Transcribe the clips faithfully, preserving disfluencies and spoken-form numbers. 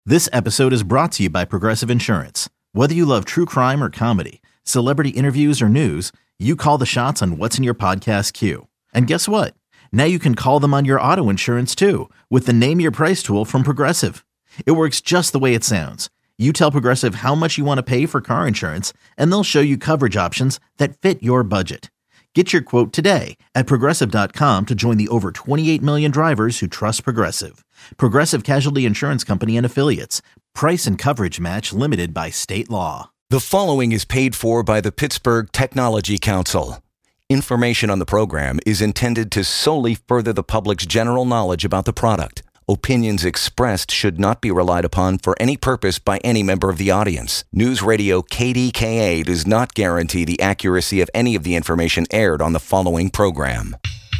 This episode is brought to you by Progressive Insurance. Whether you love true crime or comedy, celebrity interviews or news, you call the shots on what's in your podcast queue. And guess what? Now you can call them on your auto insurance too with the Name Your Price tool from Progressive. It works just the way it sounds. You tell Progressive how much you want to pay for car insurance, and they'll show you coverage options that fit your budget. Get your quote today at Progressive dot com to join the over twenty-eight million drivers who trust Progressive. Progressive Casualty Insurance Company and Affiliates. Price and coverage match limited by state law. The following is paid for by the Pittsburgh Technology Council. Information on the program is intended to solely further the public's general knowledge about the product. Opinions expressed should not be relied upon for any purpose by any member of the audience. News Radio K D K A does not guarantee the accuracy of any of the information aired on the following program.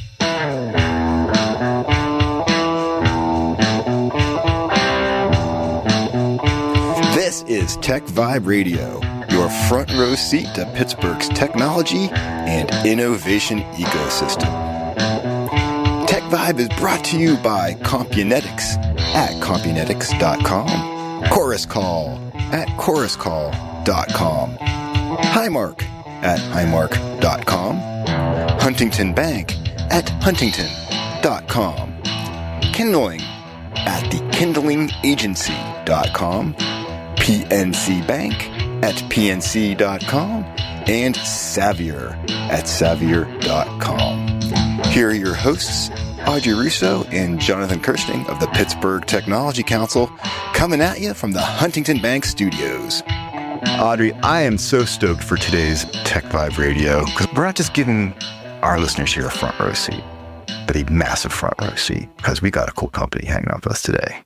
This is Tech Vibe Radio, your front row seat to Pittsburgh's technology and innovation ecosystem. Tech Vibe is brought to you by Compunetics at Compunetics dot com, Chorus Call at Chorus Call dot com, Highmark at Highmark dot com, Huntington Bank at Huntington dot com, Kindling at the Kindling Agency dot com, P N C Bank at P N C dot com, and Savier at Savier dot com. Here are your hosts, Audrey Russo and Jonathan Kirsting of the Pittsburgh Technology Council, coming at you from the Huntington Bank Studios. Audrey, I am so stoked for today's Tech Vibe Radio, because we're not just giving our listeners here a front row seat, but a massive front row seat, because we got a cool company hanging out with us today.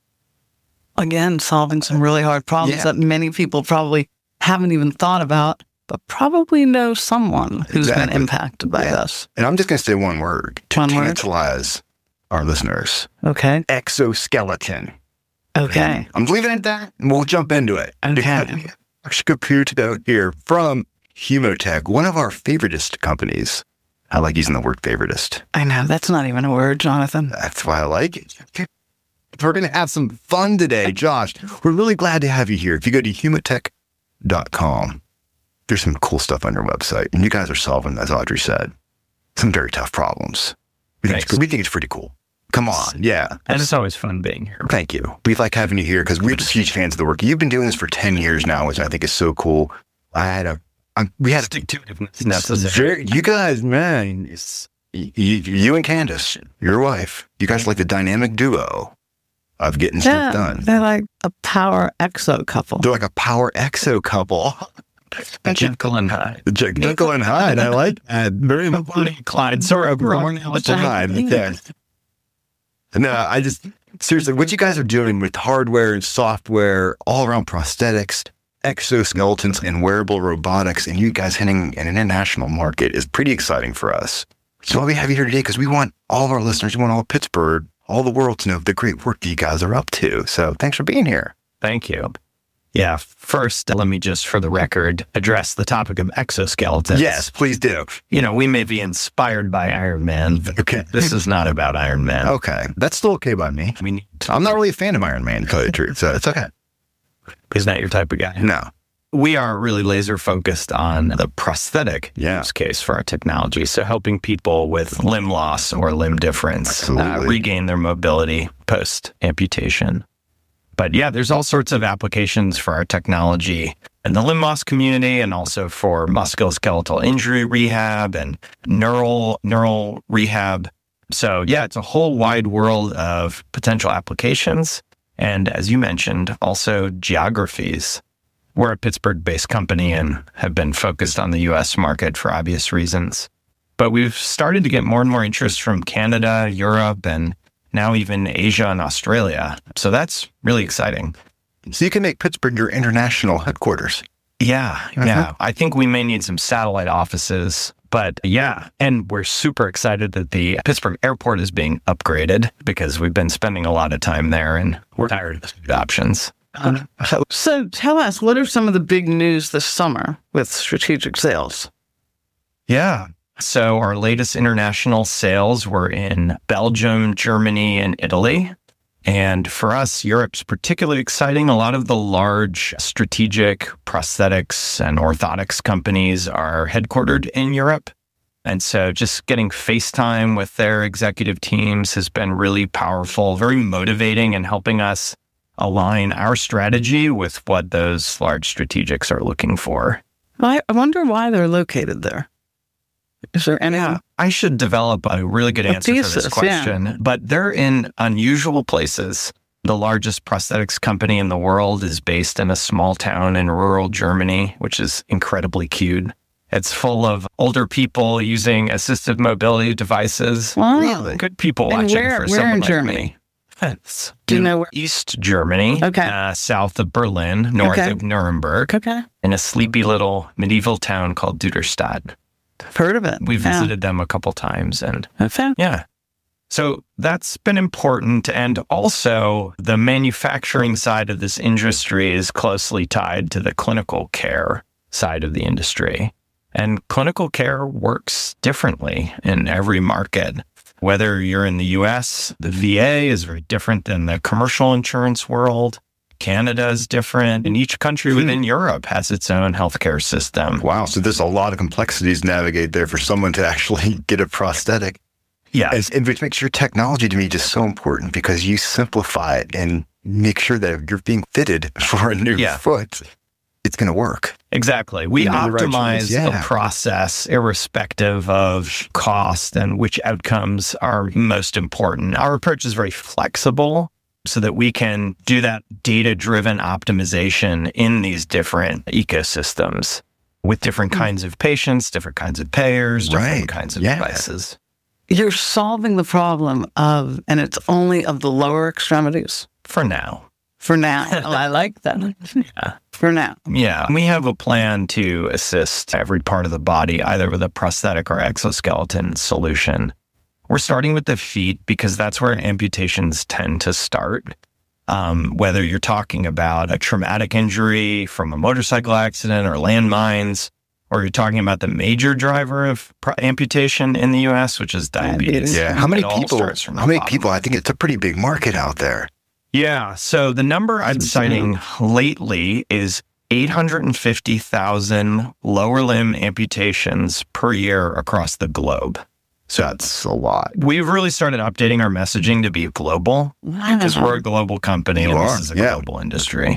Again, solving some really hard problems yeah. that many people probably haven't even thought about, but probably know someone who's exactly. been impacted by yeah. this. And I'm just going to say one word to one tantalize word? our listeners. Okay. Exoskeleton. Okay. I'm leaving it at that, and we'll jump into it. Okay. I should compare to go here from Humotech, one of our favoritist companies. I like using the word favoritist. I know. That's not even a word, Jonathan. That's why I like it. We're going to have some fun today, Josh. We're really glad to have you here. If you go to humotech dot com, there's some cool stuff on your website. And you guys are solving, as Audrey said, some very tough problems. We think, it's, we think it's pretty cool. Come on. Yeah. And it's always fun being here. Thank you. We like having you here because we're just huge fans of the work. You've been doing this for ten years now, which I think is so cool. I had a, I, we had stick to it. Necessary. You guys, man, it's, you, you and Candace, your wife, you guys are like the dynamic duo of getting yeah, stuff done. They're like a power exo couple. They're like a power exo couple. Jekyll and Hyde. Jekyll and Hyde. I like that. Very much. Clyde. Sort of wrong. Hyde. Yeah. No, I just, seriously, what you guys are doing with hardware and software, all around prosthetics, exoskeletons, and wearable robotics, and you guys hitting an international market is pretty exciting for us. So why we have you here today, because we want all of our listeners, we want all of Pittsburgh, all the world to know the great work that you guys are up to. So thanks for being here. Thank you. Yeah, first, let me just, for the record, address the topic of exoskeletons. Yes, please do. You know, we may be inspired by Iron Man, but okay. This is not about Iron Man. Okay, that's still okay by me. I mean, I'm not really a fan of Iron Man, to tell you the truth, so it's okay. He's not your type of guy. No. We are really laser focused on the prosthetic yeah. use case for our technology. So helping people with limb loss or limb difference uh, regain their mobility post amputation. But yeah, there's all sorts of applications for our technology in the limb loss community, and also for musculoskeletal injury rehab and neural neural rehab. So yeah, it's a whole wide world of potential applications. And as you mentioned, also geographies. We're a Pittsburgh-based company and have been focused on the U S market for obvious reasons. But we've started to get more and more interest from Canada, Europe, and now even Asia and Australia. So that's really exciting. So you can make Pittsburgh your international headquarters. Yeah, uh-huh. yeah. I think we may need some satellite offices. But yeah, and we're super excited that the Pittsburgh airport is being upgraded, because we've been spending a lot of time there and we're tired of the options. Uh, so tell us, what are some of the big news this summer with strategic sales? Yeah. So our latest international sales were in Belgium, Germany, and Italy. And for us, Europe's particularly exciting. A lot of the large strategic prosthetics and orthotics companies are headquartered in Europe. And so just getting FaceTime with their executive teams has been really powerful, very motivating, and helping us align our strategy with what those large strategics are looking for. I wonder why they're located there. Is there any? Yeah, I should develop a really good answer thesis, for this question. Yeah. But they're in unusual places. The largest prosthetics company in the world is based in a small town in rural Germany, which is incredibly cute. It's full of older people using assistive mobility devices. Wow. Really? Good people And watching where- for where someone in like Germany? me. It's Do you in know where? East Germany, Okay. uh, south of Berlin, north Okay. of Nuremberg, Okay. in a sleepy little medieval town called Duderstadt. I've heard of it. We Yeah. visited them a couple times, and Okay. yeah. So that's been important. And also, the manufacturing side of this industry is closely tied to the clinical care side of the industry. And clinical care works differently in every market. Whether you're in the U S, the V A is very different than the commercial insurance world. Canada is different, and each country within Europe has its own healthcare system. Wow. So there's a lot of complexities to navigate there for someone to actually get a prosthetic. Yeah. And, and which makes your technology to me just so important because you simplify it and make sure that if you're being fitted for a new Yeah. foot, it's going to work. Exactly. We You made the right optimize choice, yeah. the process irrespective of cost and which outcomes are most important. Our approach is very flexible so that we can do that data-driven optimization in these different ecosystems with different kinds of patients, different kinds of payers, different Right. kinds of Yeah. devices. You're solving the problem of, and it's only of the lower extremities For now. for now. Oh, I like that. Yeah. For now. Yeah. We have a plan to assist every part of the body, either with a prosthetic or exoskeleton solution. We're starting with the feet because that's where amputations tend to start. Um, whether you're talking about a traumatic injury from a motorcycle accident or landmines, or you're talking about the major driver of pro- amputation in the U S, which is diabetes. Diabetes. Yeah. How many It all people? starts from the How many bottom. people? I think it's a pretty big market out there. Yeah. So the number I'm citing lately is eight hundred fifty thousand lower limb amputations per year across the globe. So That's a lot. we've really started updating our messaging to be global because we're a global company You and are, this is a yeah. global industry.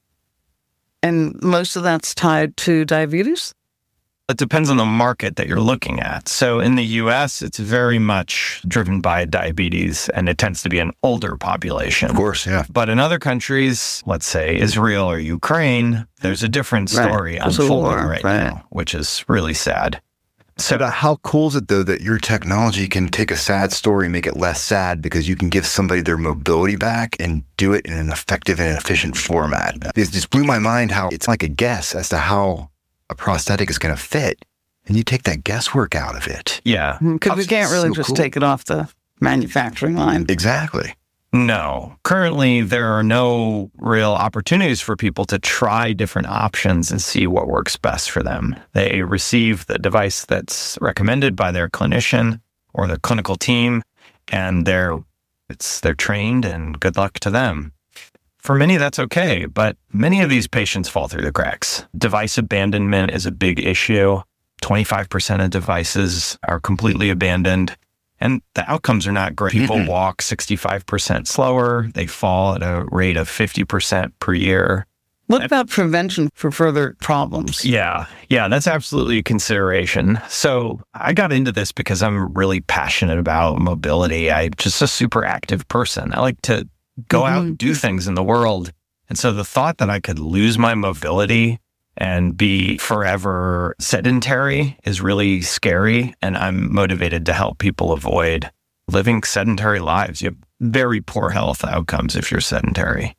And most of that's tied to diabetes? It depends on the market that you're looking at. So in the U S, it's very much driven by diabetes and it tends to be an older population. Of course, yeah. But in other countries, let's say Israel or Ukraine, there's a different Right. story There's a unfolding war, right, right. now, which is really sad. So uh, how cool is it though that your technology can take a sad story and make it less sad because you can give somebody their mobility back and do it in an effective and efficient format? It just blew my mind how it's like a guess as to how a prosthetic is going to fit. And you take that guesswork out of it. Yeah. Because we can't really So just cool. take it off the manufacturing line. Exactly. No. Currently, there are no real opportunities for people to try different options and see what works best for them. They receive the device that's recommended by their clinician or the clinical team, and they're it's they're trained, and good luck to them. For many, that's okay, but many of these patients fall through the cracks. Device abandonment is a big issue. twenty-five percent of devices are completely abandoned. And the outcomes are not great. People Mm-hmm. walk sixty-five percent slower. They fall at a rate of fifty percent per year. What about prevention for further problems? Yeah. Yeah, that's absolutely a consideration. So I got into this because I'm really passionate about mobility. I'm just a super active person. I like to go out and do things in the world. And so the thought that I could lose my mobility and be forever sedentary is really scary. And I'm motivated to help people avoid living sedentary lives. You have very poor health outcomes if you're sedentary.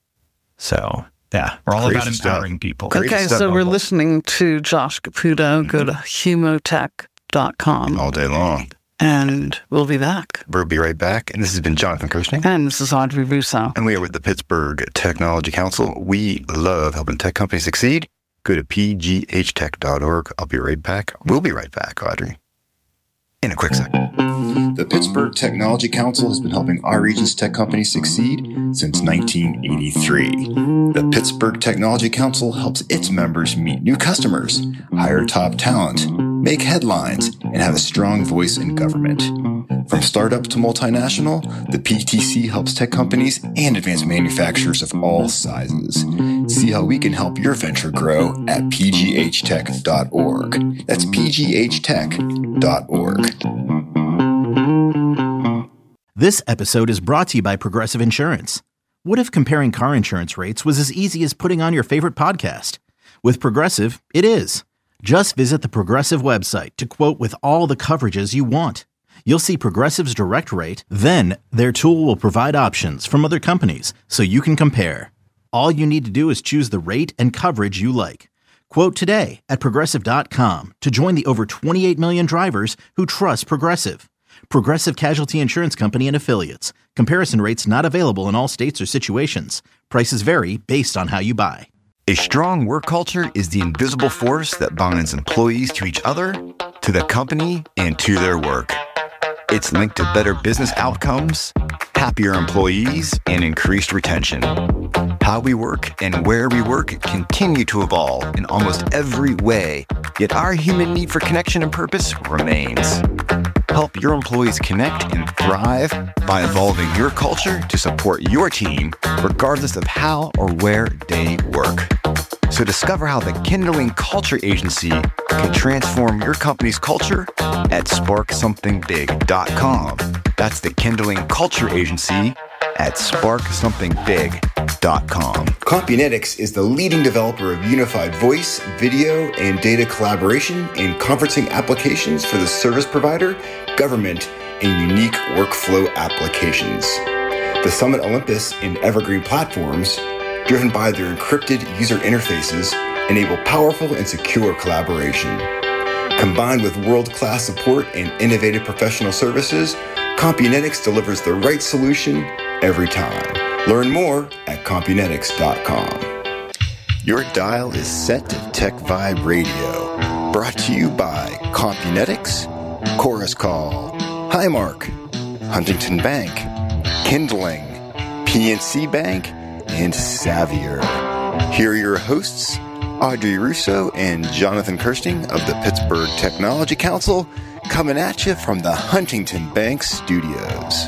So, yeah, we're all Crazy about stuff. empowering people. Great Okay, stuff, so we're Mobile. listening to Josh Caputo. Go to humotech dot com All day long. and we'll be back. We'll be right back. And this has been Jonathan Kirshner. And this is Audrey Russo. And we are with the Pittsburgh Technology Council. We love helping tech companies succeed. Go to p g h tech dot org. I'll be right back. We'll be right back, Audrey. in a quick second. The Pittsburgh Technology Council has been helping our region's tech companies succeed since nineteen eighty-three. The Pittsburgh Technology Council helps its members meet new customers, hire top talent, make headlines, and have a strong voice in government. From startup to multinational, the P T C helps tech companies and advanced manufacturers of all sizes. See how we can help your venture grow at p g h tech dot org. That's p g h tech dot org. This episode is brought to you by Progressive Insurance. What if comparing car insurance rates was as easy as putting on your favorite podcast? With Progressive, it is. Just visit the Progressive website to quote with all the coverages you want. You'll see Progressive's direct rate, then their tool will provide options from other companies so you can compare. All you need to do is choose the rate and coverage you like. Quote today at progressive dot com to join the over twenty-eight million drivers who trust Progressive. Progressive Casualty Insurance Company and Affiliates. Comparison rates not available in all states or situations. Prices vary based on how you buy. A strong work culture is the invisible force that binds employees to each other, to the company, and to their work. It's linked to better business outcomes, happier employees, and increased retention. How we work and where we work continue to evolve in almost every way, yet our human need for connection and purpose remains. Help your employees connect and thrive by evolving your culture to support your team, regardless of how or where they work. So discover how the Kindling Culture Agency can transform your company's culture at spark something big dot com. That's the Kindling Culture Agency at spark something big dot com. Compunetics is the leading developer of unified voice, video, and data collaboration and conferencing applications for the service provider, government, and unique workflow applications. The Summit Olympus and Evergreen platforms, driven by their encrypted user interfaces, enable powerful and secure collaboration. Combined with world-class support and innovative professional services, Compunetics delivers the right solution every time. Learn more at compunetics dot com. Your dial is set to Tech Vibe Radio. Brought to you by Compunetics, Chorus Call, Highmark, Huntington Bank, Kindling, P N C Bank, and Savier. Here are your hosts, Audrey Russo and Jonathan Kirsting of the Pittsburgh Technology Council, coming at you from the Huntington Bank studios.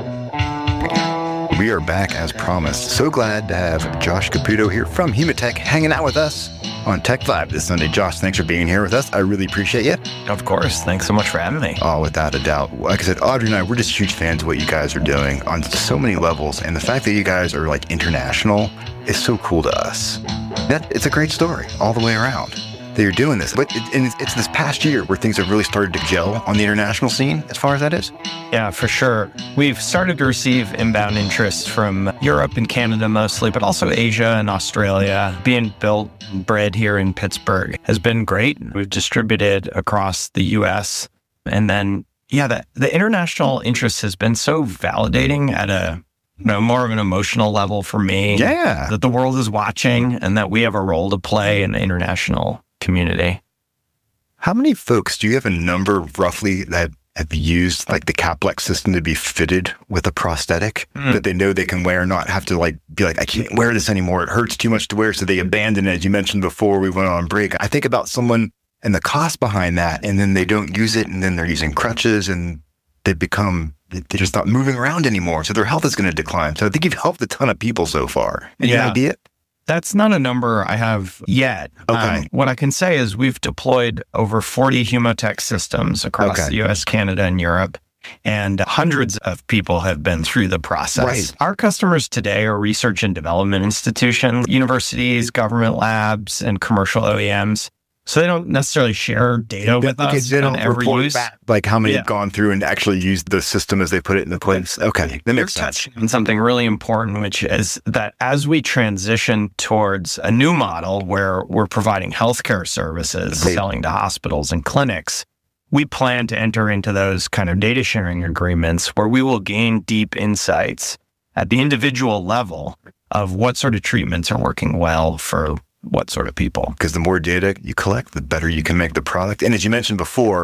We are back as promised. So glad to have Josh Caputo here from Humatech hanging out with us on Tech Vibe this Sunday. Josh, thanks for being here with us. I really appreciate you. Of course. Thanks so much for having me. Oh, without a doubt. Like I said, Audrey and I, we're just huge fans of what you guys are doing on so many levels. And the fact that you guys are like international is so cool to us. That, it's a great story all the way around that you're doing this. But it, and it's, it's this past year where things have really started to gel on the international scene as far as that is. Yeah, for sure. We've started to receive inbound interest from Europe and Canada mostly, but also Asia and Australia. Being built and bred here in Pittsburgh has been great. We've distributed across the U S. And then, yeah, the, the international interest has been so validating at a you know, more of an emotional level for me. Yeah. That the world is watching and that we have a role to play in the international community. How many folks, do you have a number roughly that have used like the Caplex system to be fitted with a prosthetic mm. that they know they can wear, not have to like be like, I can't wear this anymore. It hurts too much to wear. So they abandon it. As you mentioned before we went on break. I think about someone and the cost behind that, and then they don't use it, and then they're using crutches and they become, they're just not moving around anymore. So their health is going to decline. So I think you've helped a ton of people so far. Any yeah. idea? That's not a number I have yet. Okay. Um, what I can say is we've deployed over forty Humatech systems across okay. the U S, Canada, and Europe, and hundreds of people have been through the process. Right. Our customers today are research and development institutions, universities, government labs, and commercial O E Ms. So they don't necessarily share data with okay, us they don't on every report use. Back, like how many yeah. have gone through and actually used the system as they put it in the place. Okay, that makes You're sense. touching on something really important, which is that as we transition towards a new model where we're providing healthcare services, Great. selling to hospitals and clinics, we plan to enter into those kind of data sharing agreements where we will gain deep insights at the individual level of what sort of treatments are working well for what sort of people. Because the more data you collect, the better you can make the product. And as you mentioned before,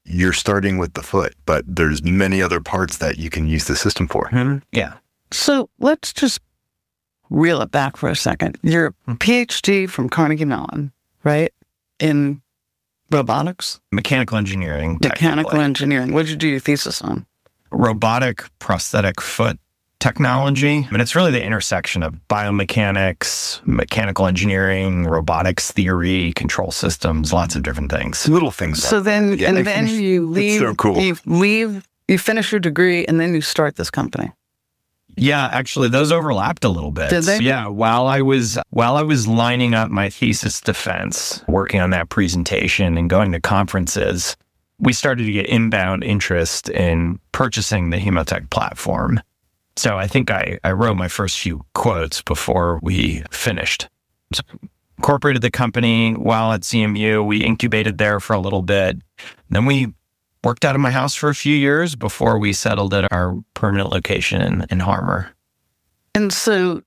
you're starting with the foot, but there's many other parts that you can use the system for. Mm-hmm. Yeah. So let's just reel it back for a second. You're a PhD from Carnegie Mellon, right? In robotics? Mechanical engineering. Mechanical engineering. What did you do your thesis on? Robotic prosthetic foot technology. I mean, it's really the intersection of biomechanics, mechanical engineering, robotics theory, control systems, lots of different things. Little things. So then, yeah, and then you leave, so cool. you leave, you finish your degree, and then you start this company. Yeah, actually, those overlapped a little bit. Did they? Yeah, while I was while I was lining up my thesis defense, working on that presentation and going to conferences, we started to get inbound interest in purchasing the Hemotech platform. So I think I, I wrote my first few quotes before we finished. So incorporated the company while at C M U. We incubated there for a little bit. Then we worked out of my house for a few years before we settled at our permanent location in, in Harmer. And so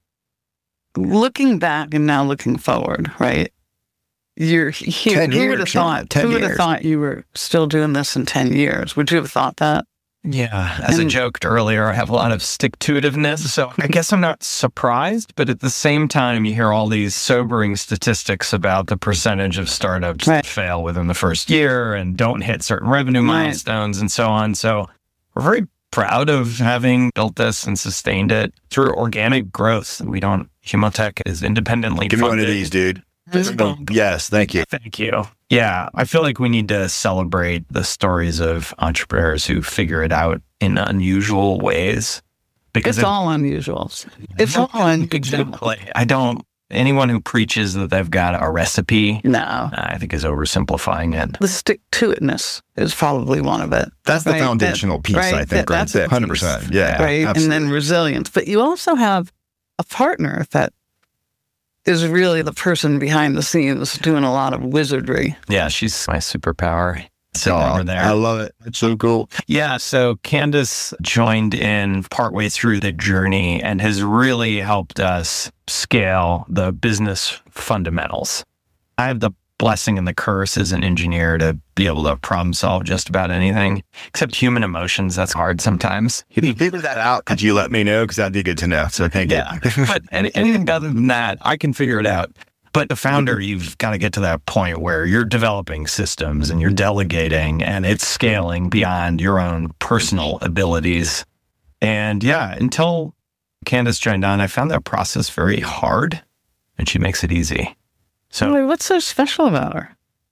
looking back and now looking forward, right? You're here. Who would have thought, who would have thought you were still doing this in ten years? Would you have thought that? Yeah. As and, I joked earlier, I have a lot of stick-to-itiveness. So I guess I'm not surprised, but at the same time, you hear all these sobering statistics about the percentage of startups right. that fail within the first year and don't hit certain revenue milestones right. and so on. So we're very proud of having built this and sustained it through organic growth. We don't, Hemotech is independently Give funded. me one of these, dude. Yes, thank you. Thank you. Yeah, I feel like we need to celebrate the stories of entrepreneurs who figure it out in unusual ways. Because it's it, all unusual. It's all unusual. Exactly. I don't, anyone who preaches that they've got a recipe, no, uh, I think is oversimplifying it. The stick-to-itness is probably one of it. That's the right? foundational that, piece, right? I think, that, right that's there. one hundred percent. Yeah, right. Absolutely. And then resilience. But you also have a partner that is really the person behind the scenes doing a lot of wizardry. Yeah, she's my superpower. Sitting oh, over there. I love it. It's so cool. Yeah, so Candace joined in partway through the journey and has really helped us scale the business fundamentals. I have the blessing and the curse as an engineer to be able to problem solve just about anything, except human emotions. That's hard sometimes. You can figure that out. Could you let me know? Because that'd be good to know. So thank yeah. you. But any, anything other than that, I can figure it out. But the founder, you've got to get to that point where you're developing systems and you're delegating and it's scaling beyond your own personal abilities. And yeah, until Candace joined on, I found that process very hard, and she makes it easy. So Wait, what's so special about her?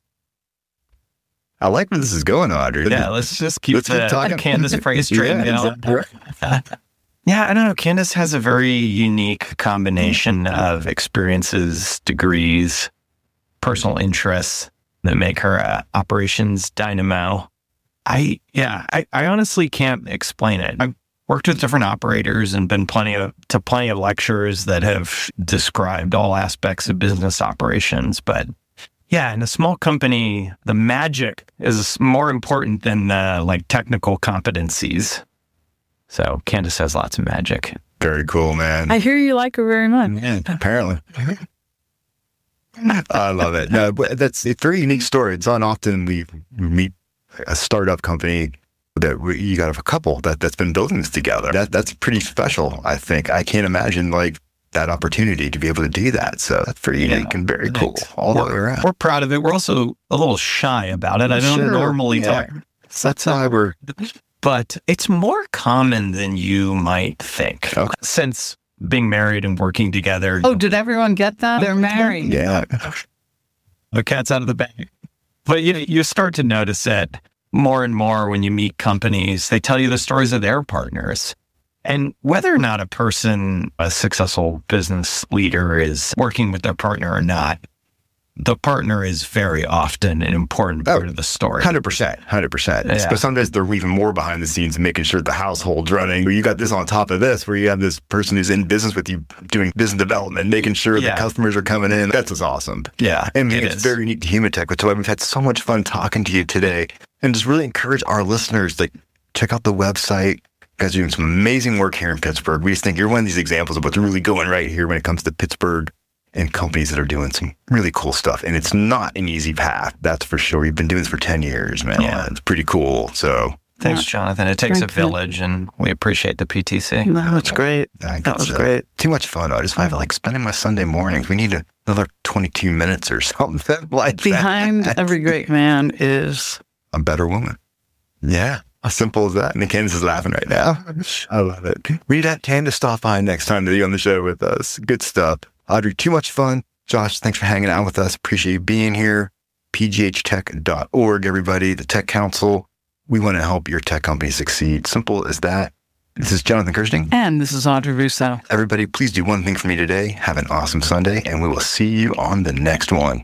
I like where this is going, Audrey. Yeah, let's just keep let's the keep talking. Candace praise train. Yeah, exactly. Yeah, I don't know. Candace has a very unique combination of experiences, degrees, personal interests that make her uh, operations dynamo. I, yeah, I, I honestly can't explain it. I've worked with different operators and been plenty of, to plenty of lectures that have described all aspects of business operations. But yeah, in a small company, the magic is more important than the like technical competencies. So Candace has lots of magic. Very cool, man. I hear you like her very much. Yeah, apparently. I love it. No, but that's it's a very unique story. It's not often we meet a startup company that we, you got a couple that, that's been building this together. That That's pretty special, I think. I can't imagine like that opportunity to be able to do that. So that's pretty yeah, unique and very cool all the way around. We're proud of it. We're also a little shy about it. I don't sure. normally yeah. talk. So that's why we're... But it's more common than you might think. Okay. Since being married and working together. Oh, did everyone get that? They're married. Yeah. The cat's out of the bag. But you, you start to notice it more and more when you meet companies. They tell you the stories of their partners. And whether or not a person, a successful business leader, is working with their partner or not, the partner is very often an important part oh, of the story. one hundred percent. one hundred percent. Yeah. But sometimes they're even more behind the scenes and making sure the household's running. You got this on top of this, where you have this person who's in business with you doing business development, making sure yeah. the customers are coming in. That's what's awesome. Yeah. I mean, it it's is. very unique to Hemotech, which is why we've had so much fun talking to you today. And just really encourage our listeners to check out the website. You guys are doing some amazing work here in Pittsburgh. We just think you're one of these examples of what's really going right here when it comes to Pittsburgh and companies that are doing some really cool stuff. And it's not an easy path, that's for sure. You've been doing this for ten years, man. Yeah. It's pretty cool. So thanks, Jonathan. It takes a village, and we appreciate the P T C. No, that's great. That, that was uh, great. Too much fun. I just find like spending my Sunday mornings. We need a, another twenty-two minutes or something like Behind that. Every great man is a better woman. Yeah. As simple as that. And Candace is laughing right now. I love it. We need Candace stop by next time to be on the show with us. Good stuff. Audrey, too much fun. Josh, thanks for hanging out with us. Appreciate you being here. P G H tech dot org, everybody. The Tech Council. We want to help your tech company succeed. Simple as that. This is Jonathan Kirsting. And this is Audrey Russo. Everybody, please do one thing for me today. Have an awesome Sunday, and we will see you on the next one.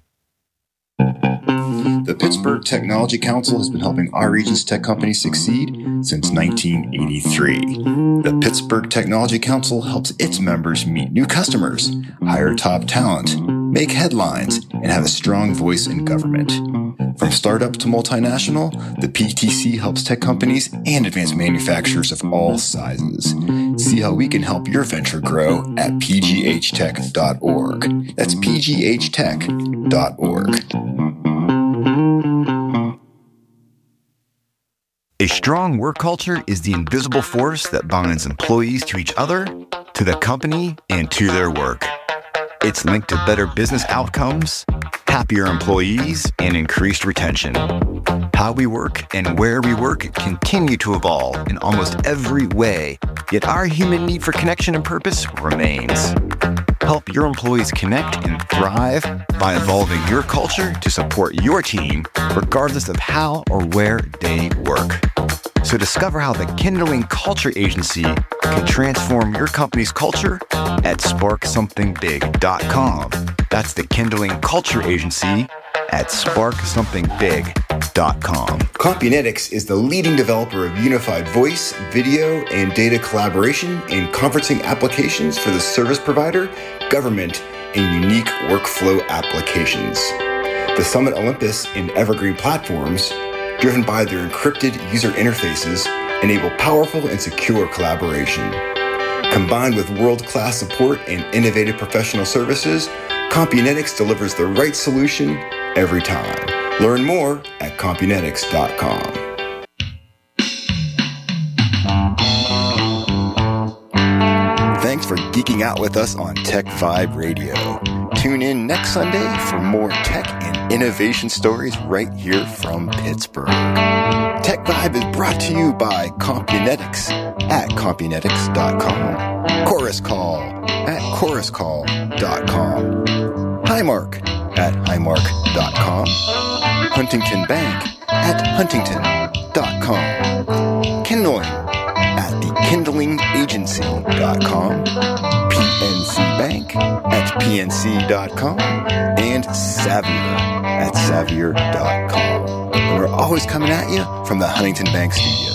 The Pittsburgh Technology Council has been helping our region's tech companies succeed since nineteen eighty-three. The Pittsburgh Technology Council helps its members meet new customers, hire top talent, make headlines, and have a strong voice in government. From startup to multinational, the P T C helps tech companies and advanced manufacturers of all sizes. See how we can help your venture grow at P G H tech dot org. That's P G H tech dot org. A strong work culture is the invisible force that binds employees to each other, to the company, and to their work. It's linked to better business outcomes, happier employees, and increased retention. How we work and where we work continue to evolve in almost every way, yet our human need for connection and purpose remains. Help your employees connect and thrive by evolving your culture to support your team, regardless of how or where they work. So discover how the Kindling Culture Agency can transform your company's culture at spark something big dot com. That's the Kindling Culture Agency at spark something big dot com. Compunetics is the leading developer of unified voice, video, and data collaboration and conferencing applications for the service provider, government, and unique workflow applications. The Summit Olympus and Evergreen platforms, driven by their encrypted user interfaces, enable powerful and secure collaboration. Combined with world-class support and innovative professional services, Compunetics delivers the right solution every time. Learn more at compunetics dot com. Thanks for geeking out with us on Tech Vibe Radio. Tune in next Sunday for more tech and innovation stories right here from Pittsburgh. Tech Vibe is brought to you by Compunetics at compunetics dot com, Chorus Call at chorus call dot com, Highmark at highmark dot com, Huntington Bank at huntington dot com, Kindling at the kindling agency dot com, P N C Bank at P N C dot com, and Savier at Savier dot com. And we're always coming at you from the Huntington Bank Studios.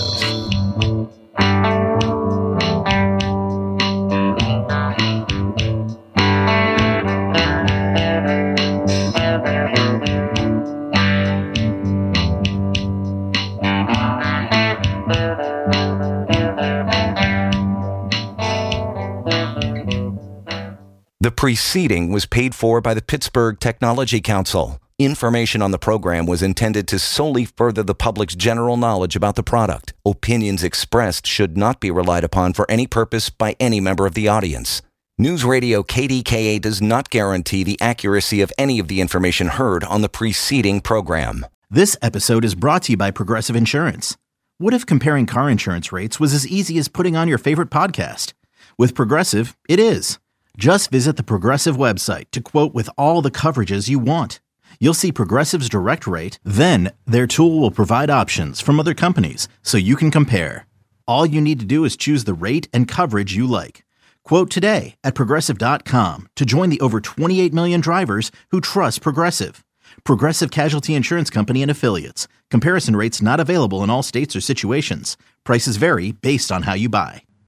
The preceding was paid for by the Pittsburgh Technology Council. Information on the program was intended to solely further the public's general knowledge about the product. Opinions expressed should not be relied upon for any purpose by any member of the audience. News Radio K D K A does not guarantee the accuracy of any of the information heard on the preceding program. This episode is brought to you by Progressive Insurance. What if comparing car insurance rates was as easy as putting on your favorite podcast? With Progressive, it is. Just visit the Progressive website to quote with all the coverages you want. You'll see Progressive's direct rate, then their tool will provide options from other companies so you can compare. All you need to do is choose the rate and coverage you like. Quote today at progressive dot com to join the over twenty-eight million drivers who trust Progressive. Progressive Casualty Insurance Company and Affiliates. Comparison rates not available in all states or situations. Prices vary based on how you buy.